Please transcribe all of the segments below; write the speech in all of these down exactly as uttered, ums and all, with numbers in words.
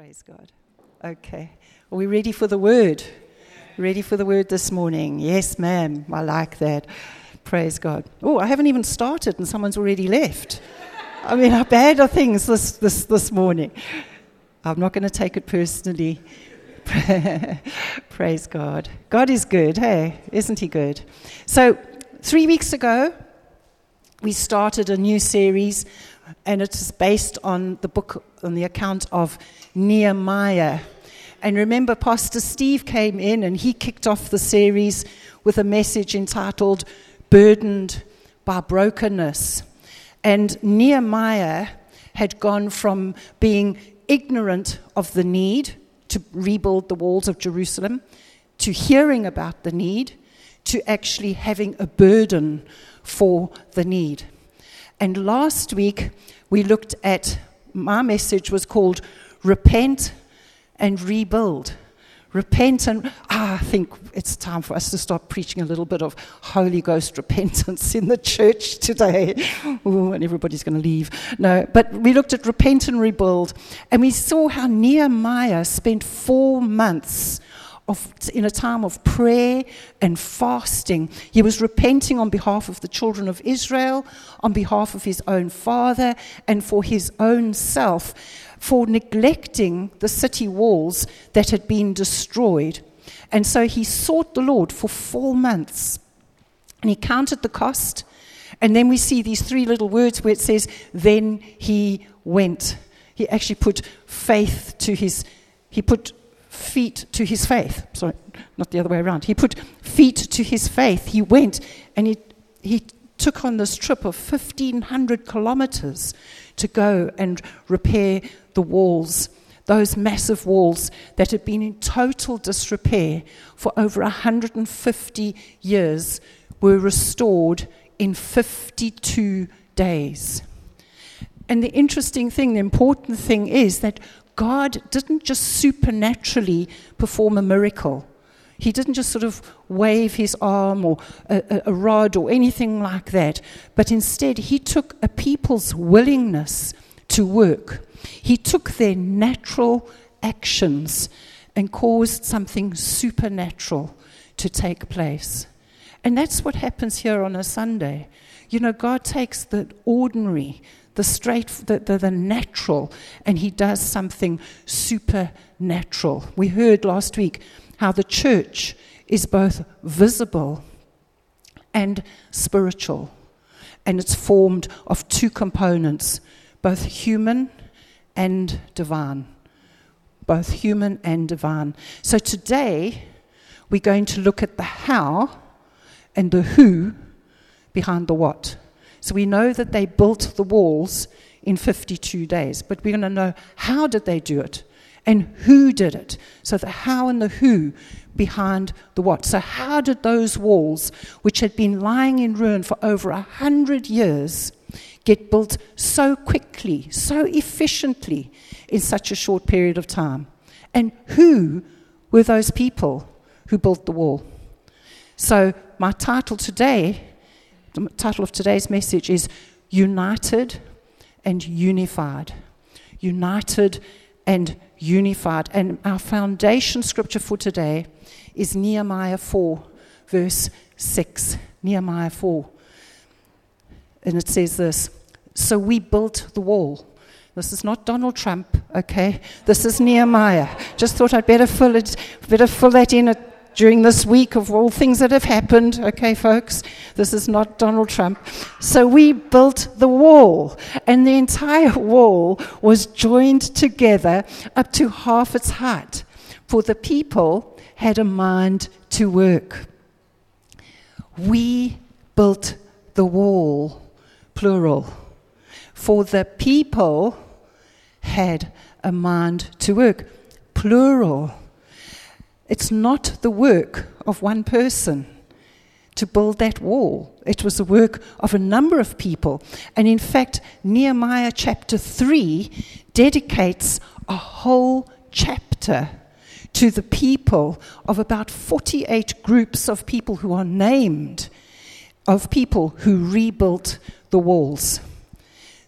Praise God. Okay. Are we ready for the word? Ready for the word this morning? Yes, ma'am. I like that. Praise God. Oh, I haven't even started and someone's already left. I mean, how bad are things this, this, this morning? I'm not going to take it personally. Praise God. God is good, hey? Isn't he good? So, three weeks ago, we started a new series, and it is based on the book, on the account of Nehemiah. And remember, Pastor Steve came in and he kicked off the series with a message entitled Burdened by Brokenness. And Nehemiah had gone from being ignorant of the need to rebuild the walls of Jerusalem, to hearing about the need, to actually having a burden for the need. And last week, we looked at, my message was called Repent and Rebuild. Repent and, ah, I think it's time for us to start preaching a little bit of Holy Ghost repentance in the church today. Ooh, and everybody's going to leave. No, but we looked at repent and rebuild, and we saw how Nehemiah spent four months Of, in a time of prayer and fasting. He was repenting on behalf of the children of Israel, on behalf of his own father, and for his own self, for neglecting the city walls that had been destroyed. And so he sought the Lord for four months, and he counted the cost. And then we see these three little words where it says, then he went. He actually put faith to his, he put feet to his faith. Sorry, not the other way around. He put feet to his faith. He went and he he took on this trip of fifteen hundred kilometers to go and repair the walls, those massive walls that had been in total disrepair for over one hundred fifty years were restored in fifty-two days. And the interesting thing, the important thing is that God didn't just supernaturally perform a miracle. He didn't just sort of wave his arm or a, a, a rod or anything like that. But instead, he took a people's willingness to work. He took their natural actions and caused something supernatural to take place. And that's what happens here on a Sunday. You know, God takes the ordinary, the straight, the, the, the natural, and he does something supernatural. We heard last week how the church is both visible and spiritual, and it's formed of two components, both human and divine. Both human and divine. So today, we're going to look at the how and the who behind the what. So we know that they built the walls in fifty-two days, but we're going to know how did they do it and who did it. So the how and the who behind the what. So how did those walls, which had been lying in ruin for over a hundred years, get built so quickly, so efficiently in such a short period of time? And who were those people who built the wall? So my title today The title of today's message is United and Unified. United and Unified. And our foundation scripture for today is Nehemiah four, verse six. Nehemiah four. And it says this, so we built the wall. This is not Donald Trump, okay? This is Nehemiah. Just thought I'd better fill it, better fill that in at during this week of all things that have happened, okay, folks? This is not Donald Trump. So we built the wall, and the entire wall was joined together up to half its height, for the people had a mind to work. We built the wall, plural, for the people had a mind to work, plural. It's not the work of one person to build that wall. It was the work of a number of people. And in fact, Nehemiah chapter three dedicates a whole chapter to the people of about forty-eight groups of people who are named, of people who rebuilt the walls.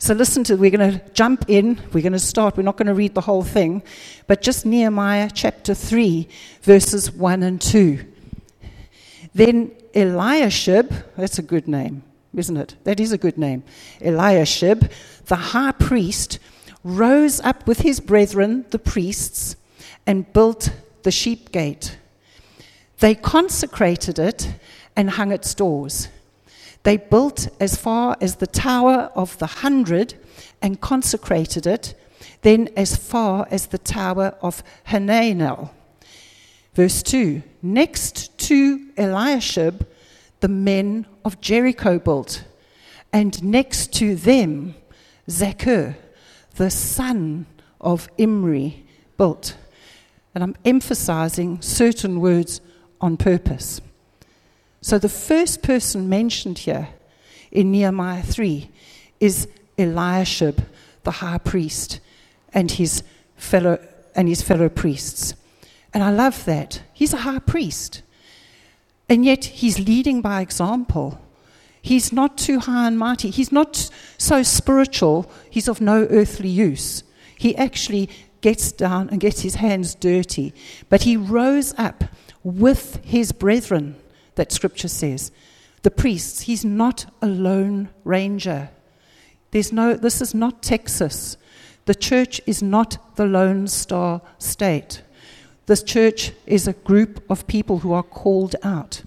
So listen to, we're going to jump in, we're going to start, we're not going to read the whole thing, but just Nehemiah chapter three, verses one and two. Then Eliashib, that's a good name, isn't it? That is a good name. Eliashib, the high priest, rose up with his brethren, the priests, and built the sheep gate. They consecrated it and hung its doors. They built as far as the Tower of the Hundred and consecrated it, then as far as the Tower of Hananel. Verse two, next to Eliashib, the men of Jericho built, and next to them, Zaccur, the son of Imri, built. And I'm emphasizing certain words on purpose. So the first person mentioned here in Nehemiah three is Eliashib, the high priest, and his fellow and his fellow priests. And I love that. He's a high priest. And yet he's leading by example. He's not too high and mighty. He's not so spiritual. He's of no earthly use. He actually gets down and gets his hands dirty. But he rose up with his brethren, that scripture says. The priests, he's not a lone ranger. There's no, this is not Texas. The church is not the Lone Star State. This church is a group of people who are called out.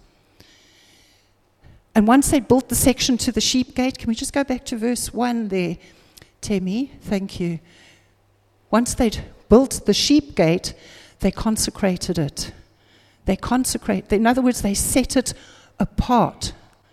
And once they built the section to the sheep gate, can we just go back to verse one there, Temi? Thank you. Once they'd built the sheep gate, they consecrated it. They consecrate, in other words, they set it apart.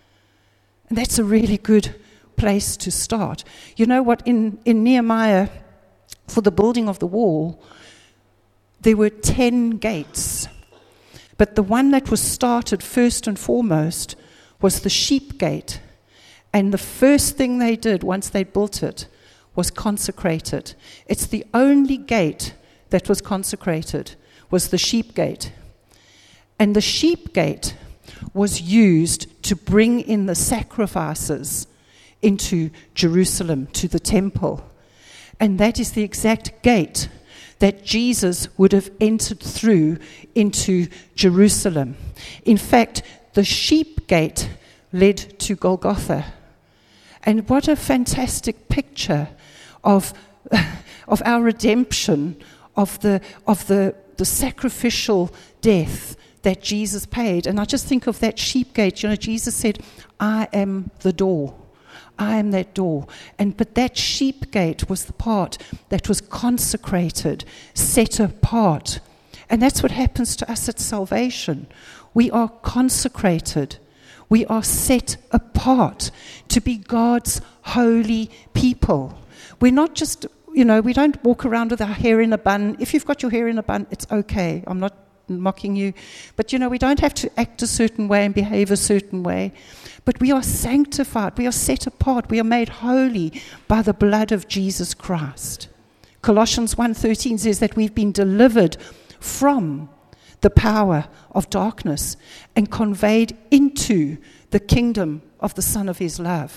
And that's a really good place to start. You know what, in, in Nehemiah, for the building of the wall, there were ten gates. But the one that was started first and foremost was the sheep gate. And the first thing they did once they built it was consecrate it. It's the only gate that was consecrated, was the sheep gate. And the sheep gate was used to bring in the sacrifices into Jerusalem, to the temple. And that is the exact gate that Jesus would have entered through into Jerusalem. In fact, the sheep gate led to Golgotha. And what a fantastic picture of, of our redemption, of the of the, the sacrificial death that Jesus paid. And I just think of that sheep gate. You know, Jesus said, I am the door. I am that door. And but that sheep gate was the part that was consecrated, set apart. And that's what happens to us at salvation. We are consecrated. We are set apart to be God's holy people. We're not just, you know, we don't walk around with our hair in a bun. If you've got your hair in a bun, it's okay. I'm not mocking you. But, you know, we don't have to act a certain way and behave a certain way. But we are sanctified. We are set apart. We are made holy by the blood of Jesus Christ. Colossians one thirteen says that we've been delivered from the power of darkness and conveyed into the kingdom of the Son of his love.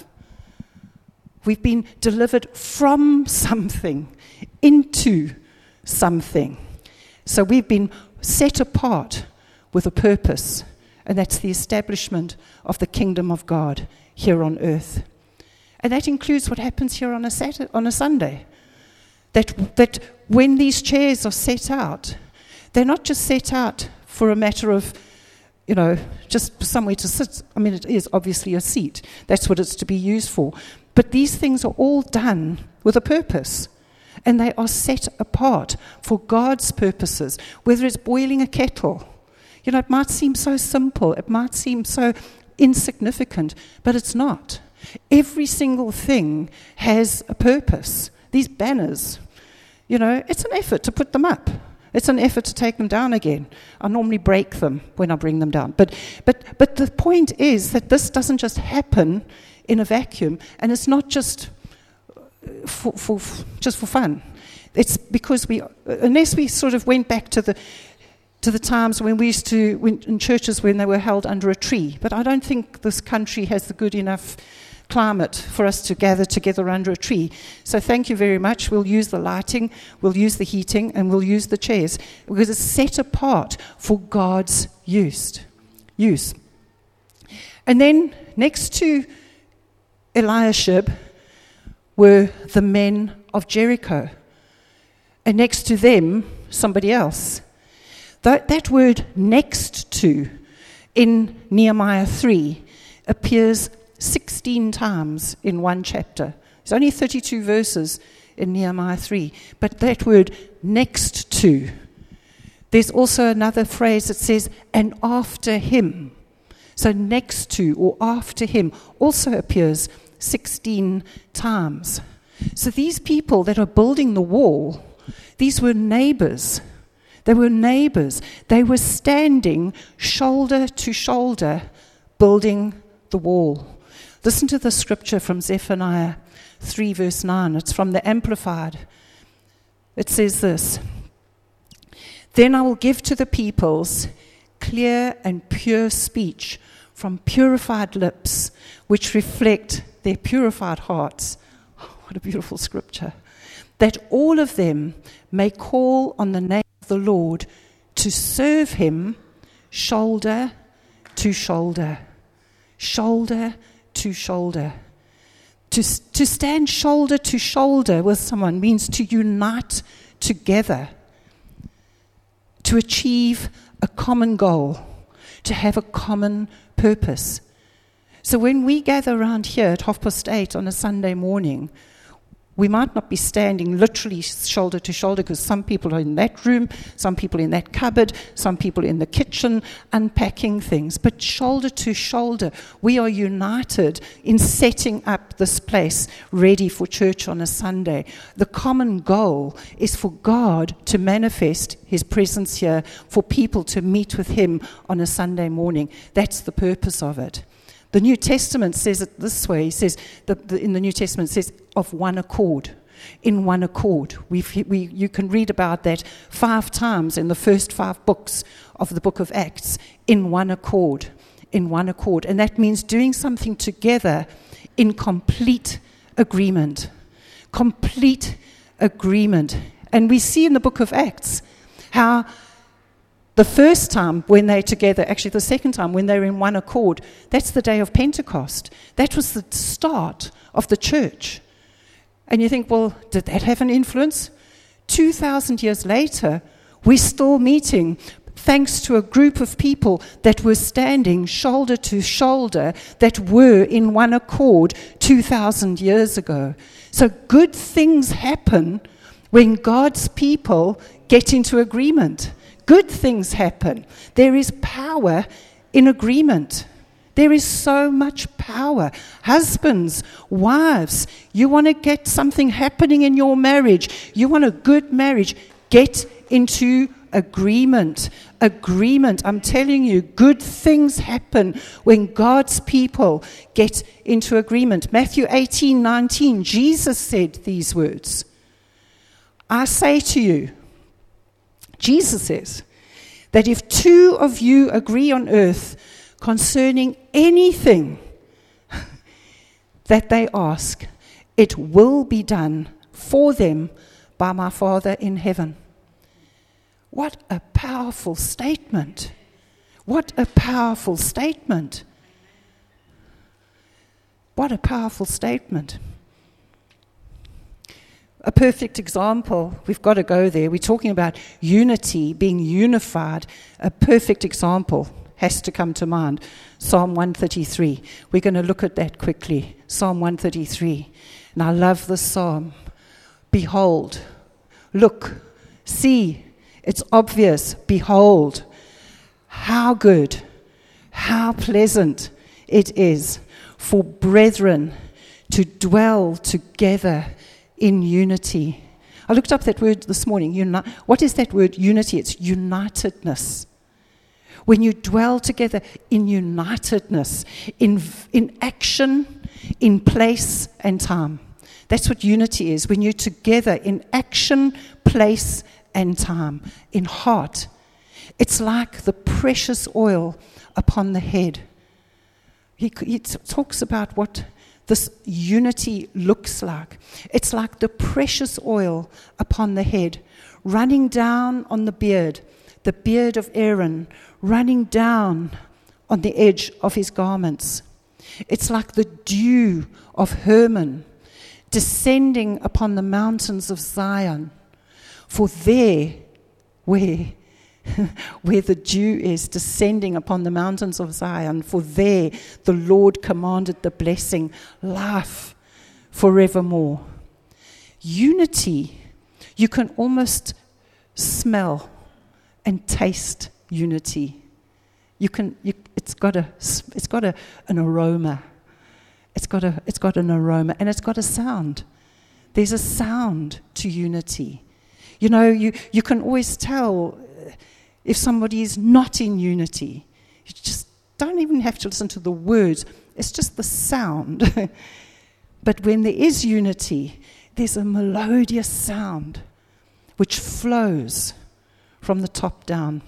We've been delivered from something into something. So we've been set apart with a purpose, and that's the establishment of the kingdom of God here on earth. And that includes what happens here on a Saturday, on a Sunday. That that when these chairs are set out, they're not just set out for a matter of, you know, just somewhere to sit. I mean, it is obviously a seat. That's what it's to be used for. But these things are all done with a purpose. And they are set apart for God's purposes, whether it's boiling a kettle. You know, it might seem so simple, it might seem so insignificant, but it's not. Every single thing has a purpose. These banners, you know, it's an effort to put them up. It's an effort to take them down again. I normally break them when I bring them down. But but but the point is that this doesn't just happen in a vacuum, and it's not just For, for, just for fun. It's because we, unless we sort of went back to the to the times when we used to, when, in churches when they were held under a tree. But I don't think this country has the good enough climate for us to gather together under a tree. So thank you very much. We'll use the lighting, we'll use the heating, and we'll use the chairs because it's set apart for God's use. use. And then next to Eliashib were the men of Jericho. And next to them, somebody else. That, that word next to in Nehemiah three appears sixteen times in one chapter. There's only thirty-two verses in Nehemiah three. But that word next to, there's also another phrase that says, and after him. So next to or after him also appears sixteen times. So these people that are building the wall, these were neighbors. They were neighbors. They were standing shoulder to shoulder building the wall. Listen to the scripture from Zephaniah three verse nine. It's from the Amplified. It says this, then I will give to the peoples clear and pure speech from purified lips, which reflect their purified hearts. Oh, what a beautiful scripture. That all of them may call on the name of the Lord to serve him shoulder to shoulder. Shoulder to shoulder. To, to stand shoulder to shoulder with someone means to unite together, to achieve a common goal, to have a common purpose. So when we gather around here at half past eight on a Sunday morning, we might not be standing literally shoulder to shoulder because some people are in that room, some people in that cupboard, some people in the kitchen unpacking things. But shoulder to shoulder, we are united in setting up this place ready for church on a Sunday. The common goal is for God to manifest his presence here, for people to meet with him on a Sunday morning. That's the purpose of it. The New Testament says it this way. It says, the, the, in the New Testament, it says, of one accord. In one accord. We've, we, you can read about that five times in the first five books of the book of Acts. In one accord. In one accord. And that means doing something together in complete agreement. Complete agreement. And we see in the book of Acts how the first time when they're together, actually the second time when they're in one accord, that's the day of Pentecost. That was the start of the church. And you think, well, did that have an influence? two thousand years later, we're still meeting thanks to a group of people that were standing shoulder to shoulder, that were in one accord two thousand years ago. So good things happen when God's people get into agreement. Good things happen. There is power in agreement. There is so much power. Husbands, wives, you want to get something happening in your marriage. You want a good marriage. Get into agreement. Agreement. I'm telling you, good things happen when God's people get into agreement. Matthew eighteen nineteen, Jesus said these words. I say to you, Jesus says that if two of you agree on earth concerning anything that they ask, it will be done for them by my Father in heaven. What a powerful statement. What a powerful statement. What a powerful statement. A perfect example, we've got to go there. We're talking about unity, being unified. A perfect example has to come to mind. Psalm one thirty-three. We're going to look at that quickly. Psalm one thirty-three. And I love this psalm. Behold, look, see, it's obvious. Behold, how good, how pleasant it is for brethren to dwell together in unity. I looked up that word this morning. Uni- what is that word, unity? It's unitedness. When you dwell together in unitedness, in, in action, in place and time. That's what unity is. When you're together in action, place and time, in heart. It's like the precious oil upon the head. He, he talks about what this unity looks like. It's like the precious oil upon the head, running down on the beard, the beard of Aaron, running down on the edge of his garments. It's like the dew of Hermon, descending upon the mountains of Zion. For there, where, where the dew is descending upon the mountains of Zion, for there the Lord commanded the blessing, life forevermore. Unity, you can almost smell and taste unity. You can. You, it's got a. It's got a, an aroma. It's got a. It's got an aroma, and it's got a sound. There's a sound to unity. You know, you you can always tell if somebody is not in unity. You just don't even have to listen to the words. It's just the sound. But when there is unity, there's a melodious sound which flows from the top down.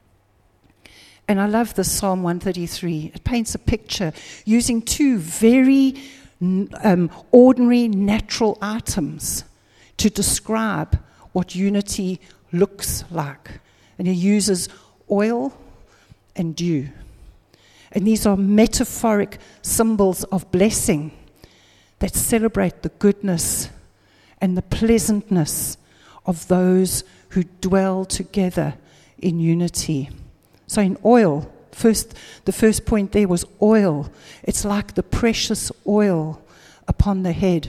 And I love this Psalm one thirty-three. It paints a picture using two very um, ordinary natural items to describe what unity looks like. And he uses oil and dew. And these are metaphoric symbols of blessing that celebrate the goodness and the pleasantness of those who dwell together in unity. So in oil, first, the first point there was oil. It's like the precious oil upon the head,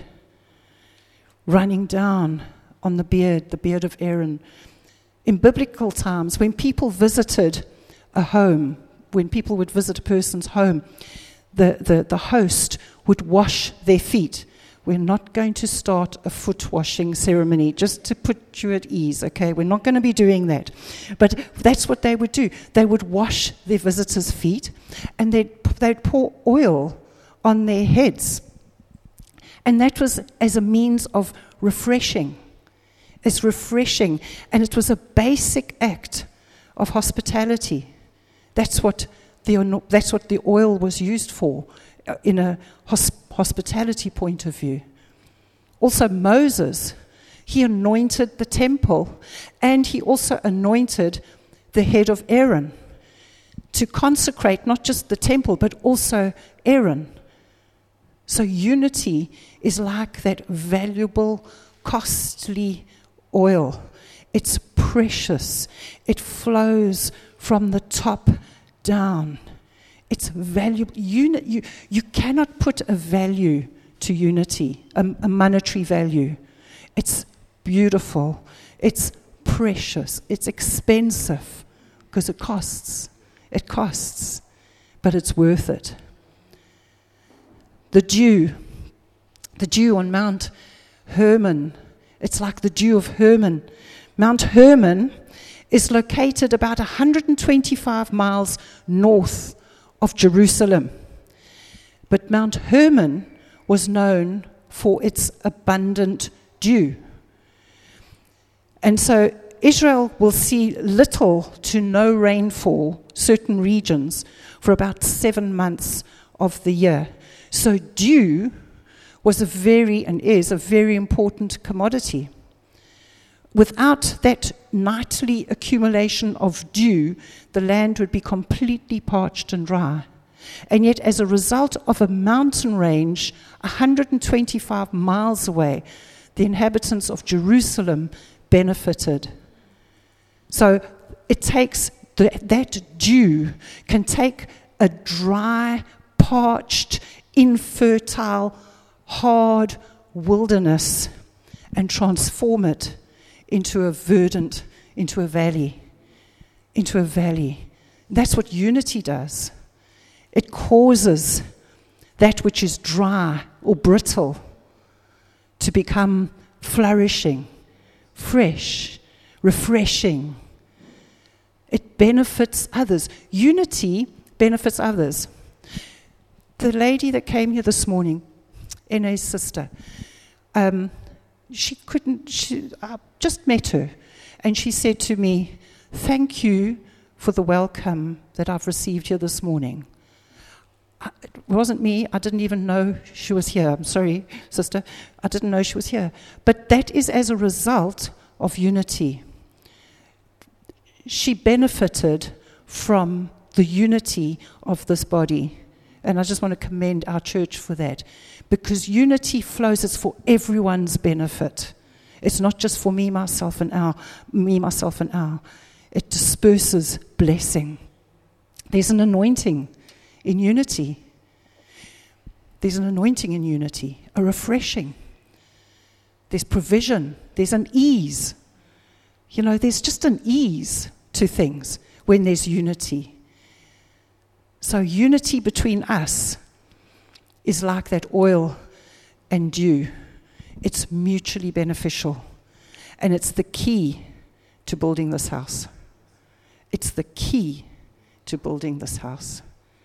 running down on the beard, the beard of Aaron. In biblical times, when people visited a home, when people would visit a person's home, the, the, the host would wash their feet. We're not going to start a foot washing ceremony, just to put you at ease, okay? We're not going to be doing that. But that's what they would do. They would wash their visitors' feet, and they'd, they'd pour oil on their heads. And that was as a means of refreshing. It's refreshing, and it was a basic act of hospitality. That's what the, that's what the oil was used for in a hosp- hospitality point of view. Also Moses, he anointed the temple, and he also anointed the head of Aaron to consecrate not just the temple but also Aaron. So unity is like that valuable, costly oil. It's precious. It flows from the top down. It's valuable. Uni- you, you cannot put a value to unity, a, a monetary value. It's beautiful. It's precious. It's expensive because it costs. It costs, but it's worth it. The dew, the dew on Mount Hermon, it's like the dew of Hermon. Mount Hermon is located about one hundred twenty-five miles north of Jerusalem. But Mount Hermon was known for its abundant dew. And so Israel will see little to no rainfall, certain regions, for about seven months of the year. So dew was a very, and is a very important commodity. Without that nightly accumulation of dew, the land would be completely parched and dry. And yet, as a result of a mountain range one hundred twenty-five miles away, the inhabitants of Jerusalem benefited. So it takes, the, that dew can take a dry, parched, infertile, hard wilderness and transform it into a verdant, into a valley, into a valley. That's what unity does. It causes that which is dry or brittle to become flourishing, fresh, refreshing. It benefits others. Unity benefits others. The lady that came here this morning, Ene's sister, um, she couldn't, she, I just met her, and she said to me, "Thank you for the welcome that I've received here this morning. it wasn't me. I didn't even know she was here. I'm sorry, sister. I didn't know she was here. But that is as a result of unity. She benefited from the unity of this body. And I just want to commend our church for that. Because unity flows, it's for everyone's benefit. It's not just for me, myself, and our, me, myself, and our. It disperses blessing. There's an anointing in unity. There's an anointing in unity, a refreshing. There's provision. There's an ease. You know, there's just an ease to things when there's unity. So unity between us is like that oil and dew. It's mutually beneficial. And it's the key to building this house. It's the key to building this house.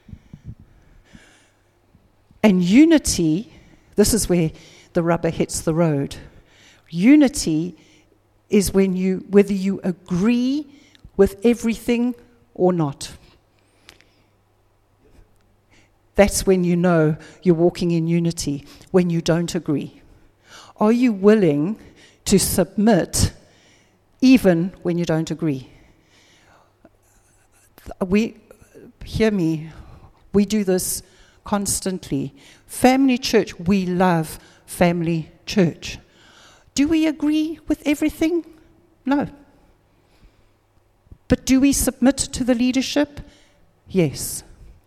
And unity, this is where the rubber hits the road. Unity is when you, whether you agree with everything or not. That's when you know you're walking in unity, when you don't agree. Are you willing to submit even when you don't agree? We, hear me, we do this constantly. Family church, we love family church. Do we agree with everything? No. But do we submit to the leadership? Yes.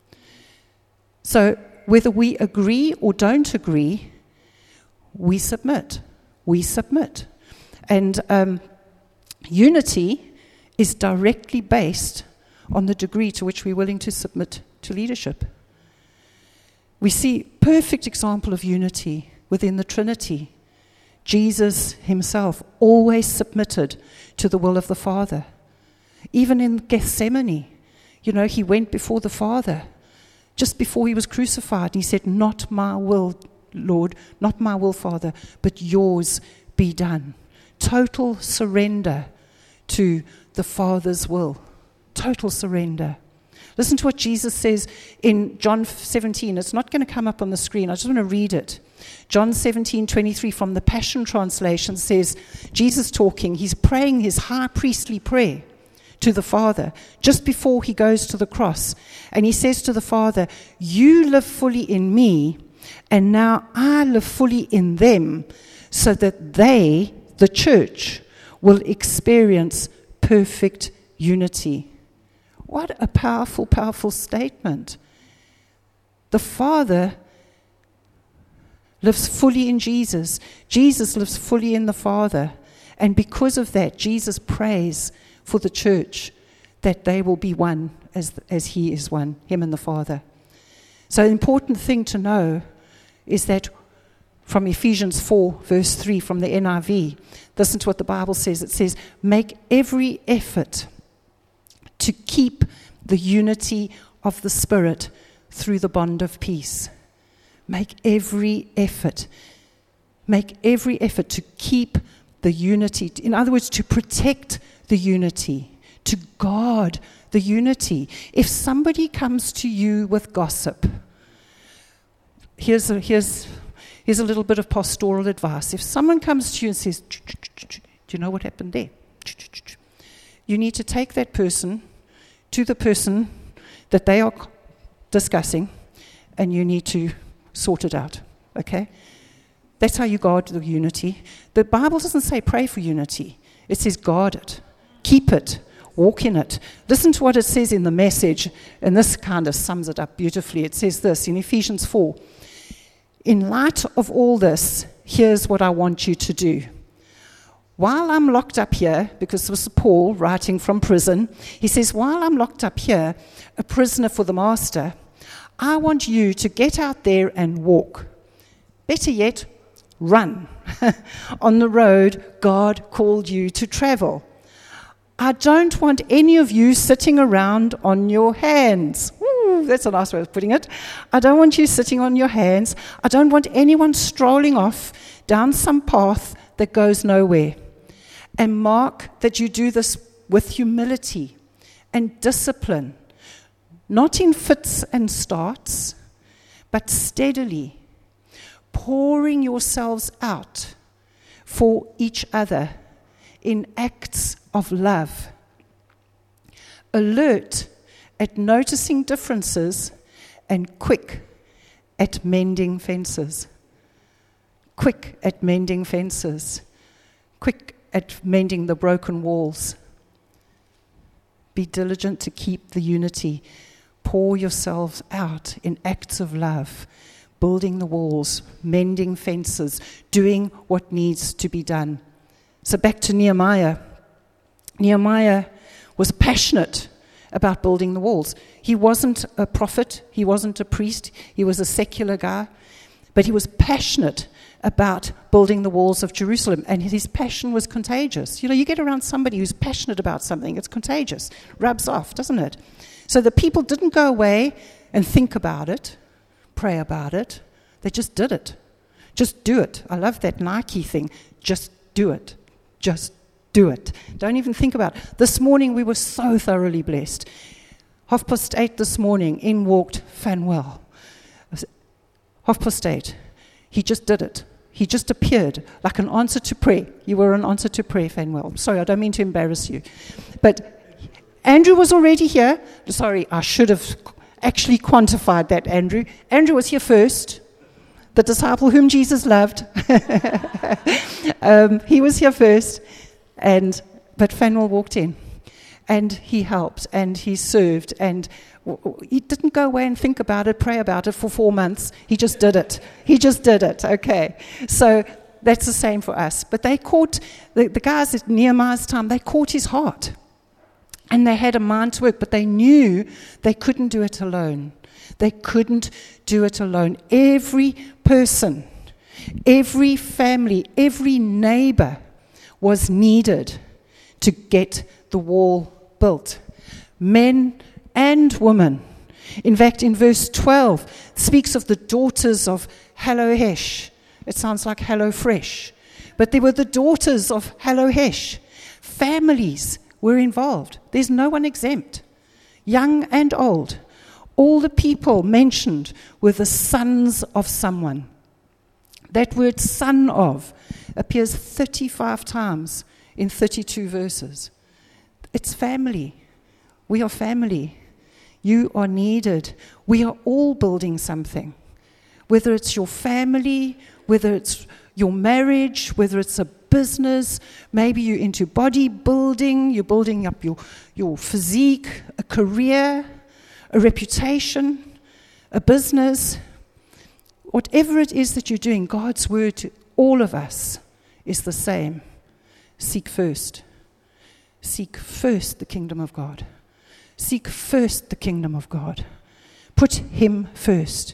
So whether we agree or don't agree, we submit. We submit. And um, unity is directly based on the degree to which we're willing to submit to leadership. We see perfect example of unity within the Trinity. Jesus himself always submitted to the will of the Father. Even in Gethsemane, you know, he went before the Father just before he was crucified. He said, "Not my will, Lord, not my will, Father, but yours be done." Total surrender to the Father's will. Total surrender. Listen to what Jesus says in John seventeen. It's not going to come up on the screen. I just want to read it. John seventeen twenty-three from the Passion Translation says, Jesus talking, he's praying his high priestly prayer to the Father just before he goes to the cross. And he says to the Father, "You live fully in me, and now I live fully in them, so that they, the church, will experience perfect unity." What a powerful, powerful statement. The Father lives fully in Jesus. Jesus lives fully in the Father. And because of that, Jesus prays for the church that they will be one as, as he is one, him and the Father. So an important thing to know is that from Ephesians four, verse three, from the N I V, listen to what the Bible says. It says, "Make every effort to keep the unity of the Spirit through the bond of peace." Make every effort. Make every effort to keep the unity. In other words, to protect the unity, to guard the unity. If somebody comes to you with gossip, here's a, here's, here's a little bit of pastoral advice. If someone comes to you and says, "Do you know what happened there?" You need to take that person to the person that they are discussing, and you need to sort it out, okay? That's how you guard the unity. The Bible doesn't say pray for unity. It says guard it, keep it, walk in it. Listen to what it says in the Message, and this kind of sums it up beautifully. It says this in Ephesians four. "In light of all this, here's what I want you to do. While I'm locked up here," because this was Paul writing from prison, he says, "While I'm locked up here, a prisoner for the master, I want you to get out there and walk. Better yet, run on the road God called you to travel. I don't want any of you sitting around on your hands." Woo, that's a nice way of putting it. I don't want you sitting on your hands. I don't want anyone strolling off down some path that goes nowhere. And mark that you do this with humility and discipline, not in fits and starts, but steadily, pouring yourselves out for each other in acts of love, alert at noticing differences and quick at mending fences. Quick at mending fences. Quick at mending the broken walls. Be diligent to keep the unity. Pour yourselves out in acts of love, building the walls, mending fences, doing what needs to be done. So back to Nehemiah. Nehemiah was passionate about building the walls. He wasn't a prophet, he wasn't a priest, he was a secular guy, but he was passionate about building the walls of Jerusalem, and his passion was contagious. You know, you get around somebody who's passionate about something, it's contagious, rubs off, doesn't it? So the people didn't go away and think about it, pray about it, they just did it. Just do it. I love that Nike thing, just do it. Just do it. Don't even think about it. This morning we were so thoroughly blessed. Half past eight this morning, in walked Fanwell. Half past eight. He just did it. He just appeared like an answer to prayer. You were an answer to prayer, Fanwell. Sorry, I don't mean to embarrass you. But Andrew was already here. Sorry, I should have actually quantified that, Andrew. Andrew was here first. The disciple whom Jesus loved. um, he was here first. And but Fanwell walked in, and he helped, and he served, and he didn't go away and think about it, pray about it for four months. He just did it. He just did it. Okay, so that's the same for us. But they caught the, the guys at Nehemiah's time. They caught his heart, and they had a mind to work, but they knew they couldn't do it alone. They couldn't do it alone. Every person, every family, every neighbor was needed to get the wall built. Men and women. In fact, in verse twelve, it speaks of the daughters of Halohesh. It sounds like Hello Fresh. But they were the daughters of Halohesh. Families were involved. There's no one exempt. Young and old. All the people mentioned were the sons of someone. That word son of appears thirty-five times in thirty-two verses. It's family. We are family. You are needed. We are all building something. Whether it's your family, whether it's your marriage, whether it's a business, maybe you're into bodybuilding, you're building up your, your physique, a career, a reputation, a business. Whatever it is that you're doing, God's word to all of us is the same. Seek first. Seek first the kingdom of God. Seek first the kingdom of God. Put him first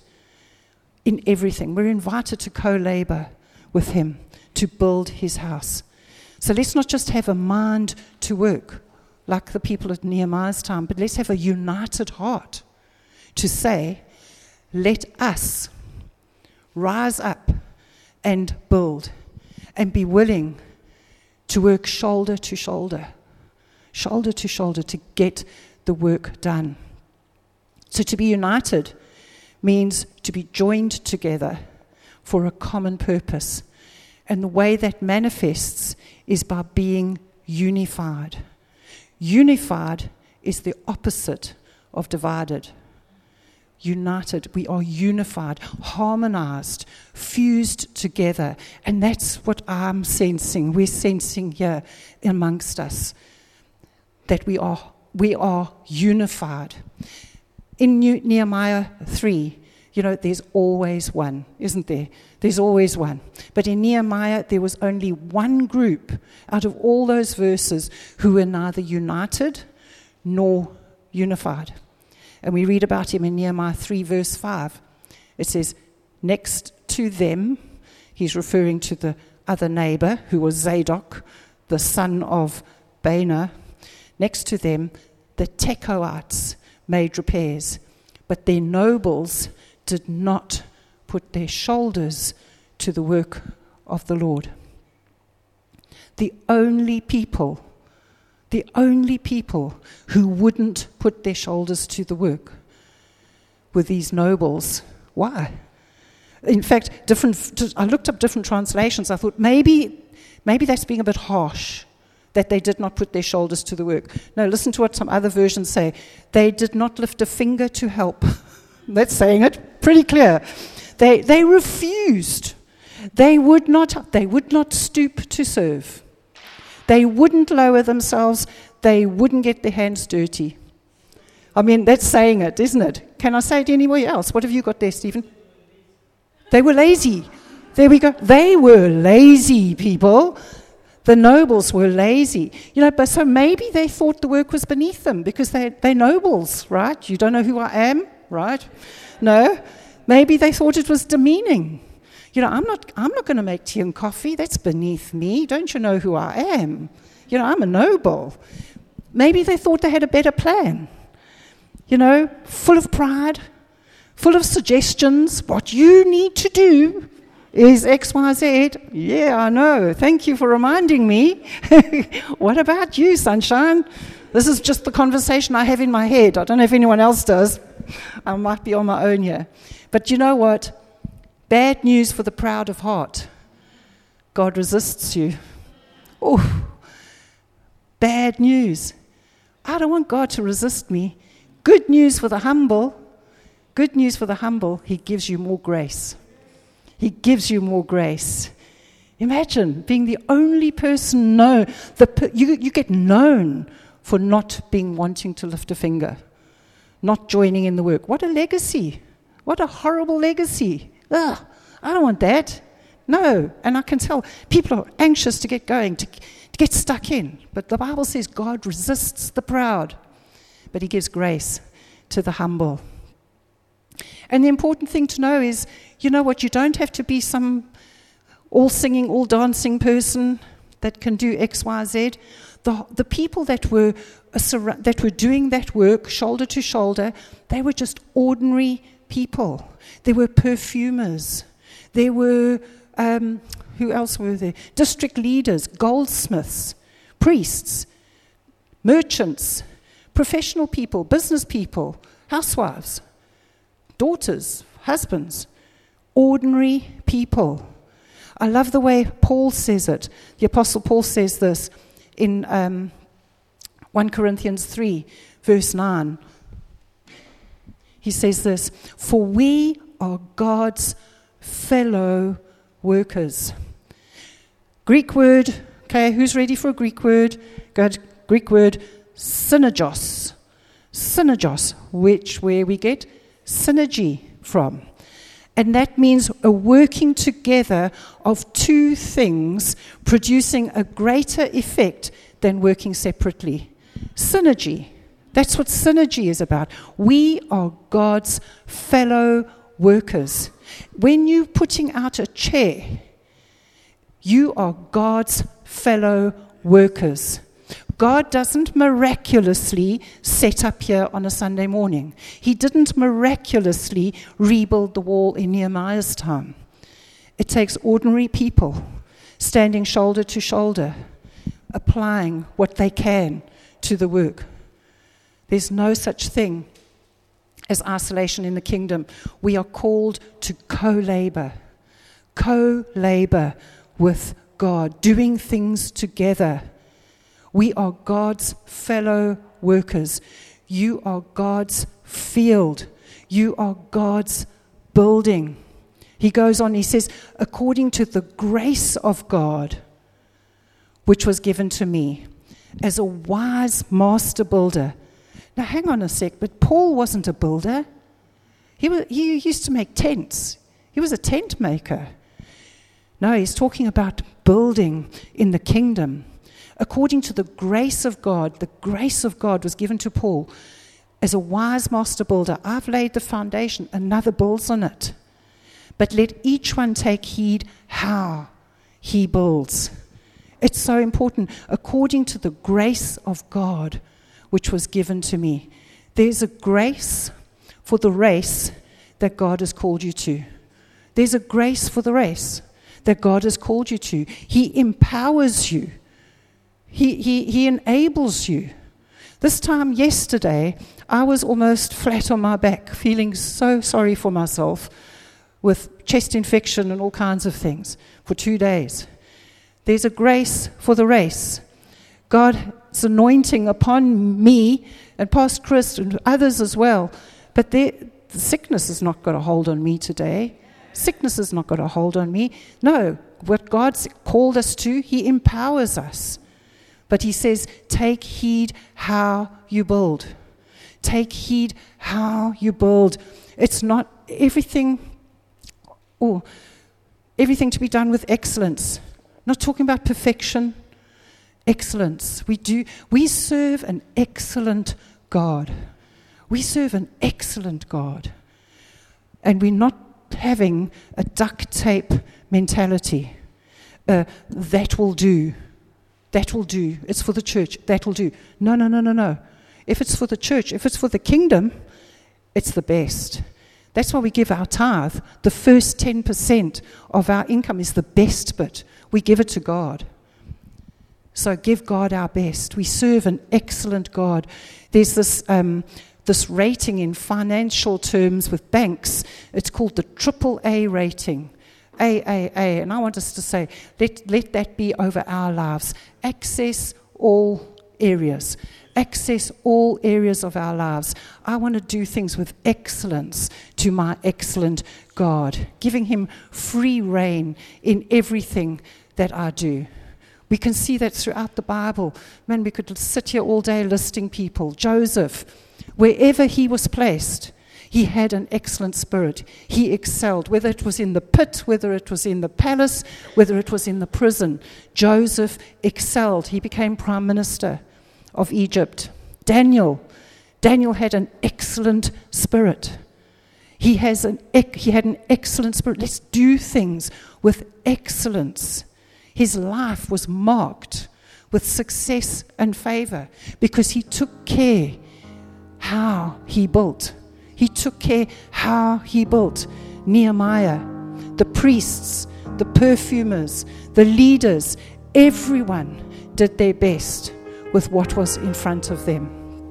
in everything. We're invited to co-labor with him to build his house. So let's not just have a mind to work like the people at Nehemiah's time, but let's have a united heart to say, let us rise up and build and be willing to work shoulder to shoulder, shoulder to shoulder to get the work done. So to be united means to be joined together for a common purpose. And the way that manifests is by being unified. Unified is the opposite of divided. United, we are unified, harmonized, fused together. And that's what I'm sensing. We're sensing here amongst us that we are we are unified. In Nehemiah three, you know, there's always one, isn't there? There's always one. But in Nehemiah, there was only one group out of all those verses who were neither united nor unified. And we read about him in Nehemiah three, verse five. It says, next to them, he's referring to the other neighbor, who was Zadok, the son of Baana. Next to them, the Tekoites made repairs, but their nobles did not put their shoulders to the work of the Lord. The only people, the only people who wouldn't put their shoulders to the work were these nobles, Why? In fact, different. I looked up different translations. I thought maybe, maybe that's being a bit harsh, that they did not put their shoulders to the work. No, listen to what some other versions say. They did not lift a finger to help. That's saying it pretty clear. They they refused. They would not. They would not stoop to serve. They wouldn't lower themselves. They wouldn't get their hands dirty. I mean, that's saying it, isn't it? Can I say it anywhere else? What have you got there, Stephen? They were lazy. There we go. They were lazy people. The nobles were lazy. You know, but so maybe they thought the work was beneath them because they, they're nobles, right? You don't know who I am, right? No. Maybe they thought it was demeaning. You know, I'm not I'm not going to make tea and coffee. That's beneath me. Don't you know who I am? You know, I'm a noble. Maybe they thought they had a better plan. You know, full of pride, full of suggestions. What you need to do is X, Y, Z. Yeah, I know. Thank you for reminding me. What about you, sunshine? This is just the conversation I have in my head. I don't know if anyone else does. I might be on my own here. But you know what? Bad news for the proud of heart. God resists you. Oh, bad news. I don't want God to resist me. Good news for the humble. Good news for the humble. He gives you more grace. He gives you more grace. Imagine being the only person known. The, you, you get known for not being wanting to lift a finger, not joining in the work. What a legacy. What a horrible legacy. Ugh, I don't want that. No. And I can tell people are anxious to get going, to, to get stuck in. But the Bible says God resists the proud, but he gives grace to the humble. And the important thing to know is, you know what, you don't have to be some all-singing, all-dancing person that can do X, Y, Z. The, the people that were, uh, that were doing that work, shoulder to shoulder, they were just ordinary people. There were perfumers. There were, um, who else were there? District leaders, goldsmiths, priests, merchants, professional people, business people, housewives, daughters, husbands, ordinary people. I love the way Paul says it. The Apostle Paul says this in um, First Corinthians three, verse nine. He says this, for we are God's fellow workers. Greek word, okay, who's ready for a Greek word? Good, Greek word, synergos. Synergos, which where we get synergy from. And that means a working together of two things producing a greater effect than working separately. Synergy. That's what synergy is about. We are God's fellow workers. When you're putting out a chair, you are God's fellow workers. God doesn't miraculously set up here on a Sunday morning. He didn't miraculously rebuild the wall in Nehemiah's time. It takes ordinary people standing shoulder to shoulder, applying what they can to the work. There's no such thing as isolation in the kingdom. We are called to co-labor, co-labor with God, doing things together. We are God's fellow workers. You are God's field. You are God's building. He goes on, he says, according to the grace of God, which was given to me as a wise master builder. Now, hang on a sec, but Paul wasn't a builder. He, was, he used to make tents. He was a tent maker. No, he's talking about building in the kingdom. According to the grace of God, the grace of God was given to Paul as a wise master builder. I've laid the foundation, another builds on it. But let each one take heed how he builds. It's so important. According to the grace of God, which was given to me. There's a grace for the race that God has called you to. There's a grace for the race that God has called you to. He empowers you. He, he, he enables you. This time yesterday, I was almost flat on my back, feeling so sorry for myself. with chest infection and all kinds of things for two days. There's a grace for the race. God's anointing upon me and Pastor Chris and others as well. But the sickness has not got a hold on me today. Sickness has not got a hold on me. No, what God's called us to, He empowers us. But He says, take heed how you build. Take heed how you build. It's not everything, oh, everything to be done with excellence. Not talking about perfection, excellence. We do. We serve an excellent God. We serve an excellent God. And we're not having a duct tape mentality. Uh, that will do. That will do. It's for the church. That will do. No, no, no, no, no. If it's for the church, if it's for the kingdom, it's the best. That's why we give our tithe. The first ten percent of our income is the best bit. We give it to God. So give God our best. We serve an excellent God. There's this um, this rating in financial terms with banks. It's called the triple A rating. A, A, A. And I want us to say, let, let that be over our lives. Access all areas. Access all areas of our lives. I want to do things with excellence to my excellent God, giving Him free reign in everything that I do. We can see that throughout the Bible. Man, we could sit here all day listing people. Joseph, wherever he was placed, he had an excellent spirit. He excelled, whether it was in the pit, whether it was in the palace, whether it was in the prison. Joseph excelled. He became prime minister of Egypt. Daniel, Daniel had an excellent spirit. He has an he had an excellent spirit. Let's do things with excellence. His life was marked with success and favor because he took care how he built. He took care how he built. Nehemiah, the priests, the perfumers, the leaders, everyone did their best with what was in front of them.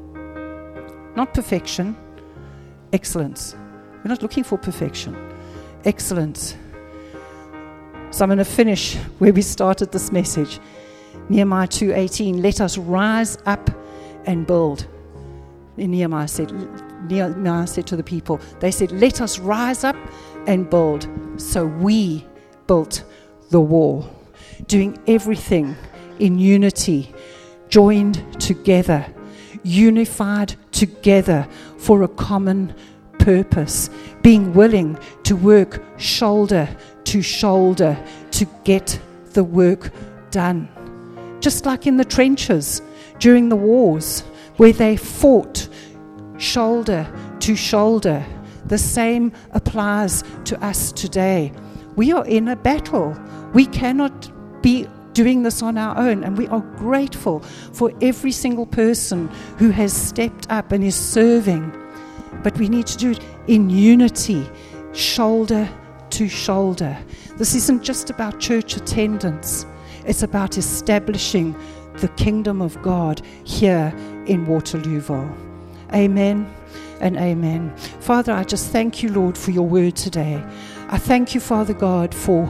Not perfection, excellence. We're not looking for perfection, excellence. So I'm going to finish where we started this message. Nehemiah two eighteen, let us rise up and build. And Nehemiah said, Nehemiah said to the people, they said, let us rise up and build. So we built the wall, doing everything in unity, joined together, unified together for a common purpose, being willing to work shoulder to shoulder to get the work done. Just like in the trenches during the wars, where they fought shoulder to shoulder. The same applies to us today. We are in a battle. We cannot be doing this on our own, and we are grateful for every single person who has stepped up and is serving. But we need to do it in unity, shoulder to shoulder. This isn't just about church attendance. It's about establishing the kingdom of God here in Waterlooville. Amen and amen. Father, I just thank you, Lord, for your word today. I thank you, Father God, for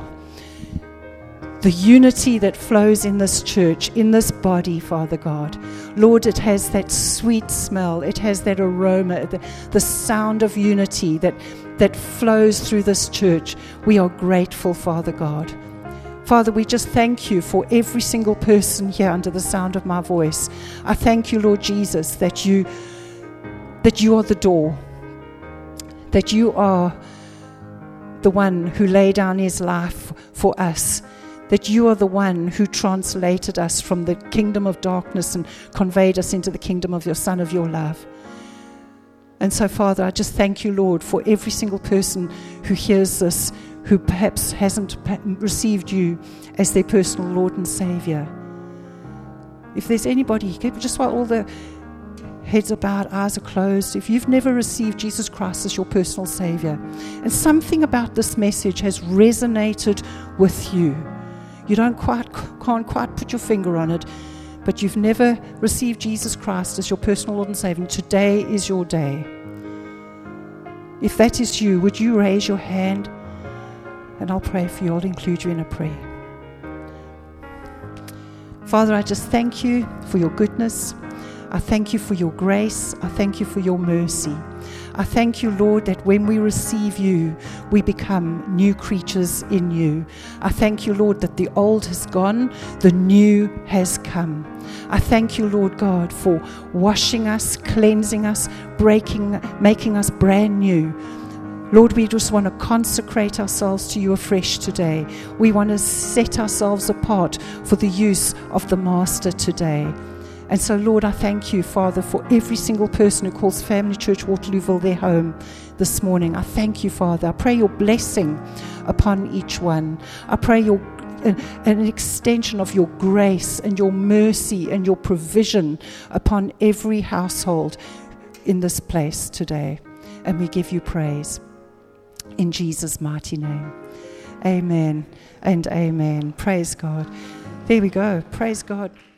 the unity that flows in this church, in this body, Father God. Lord, it has that sweet smell. It has that aroma, the, the sound of unity that, that flows through this church. We are grateful, Father God. Father, we just thank you for every single person here under the sound of my voice. I thank you, Lord Jesus, that you, that you are the door, that you are the one who laid down his life for us, that you are the one who translated us from the kingdom of darkness and conveyed us into the kingdom of your Son, of your love. And so, Father, I just thank you, Lord, for every single person who hears this, who perhaps hasn't received you as their personal Lord and Savior. If there's anybody, just while all the heads are bowed, eyes are closed, if you've never received Jesus Christ as your personal Savior, and something about this message has resonated with you, you don't quite, can't quite put your finger on it, but you've never received Jesus Christ as your personal Lord and Savior, today is your day. If that is you, would you raise your hand? And I'll pray for you. I'll include you in a prayer. Father, I just thank you for your goodness. I thank you for your grace. I thank you for your mercy. I thank you, Lord, that when we receive you, we become new creatures in you. I thank you, Lord, that the old has gone, the new has come. I thank you, Lord God, for washing us, cleansing us, breaking, making us brand new. Lord, we just want to consecrate ourselves to you afresh today. We want to set ourselves apart for the use of the Master today. And so, Lord, I thank you, Father, for every single person who calls Family Church Waterlooville their home this morning. I thank you, Father. I pray your blessing upon each one. I pray your an, an extension of your grace and your mercy and your provision upon every household in this place today. And we give you praise in Jesus' mighty name. Amen and amen. Praise God. There we go. Praise God.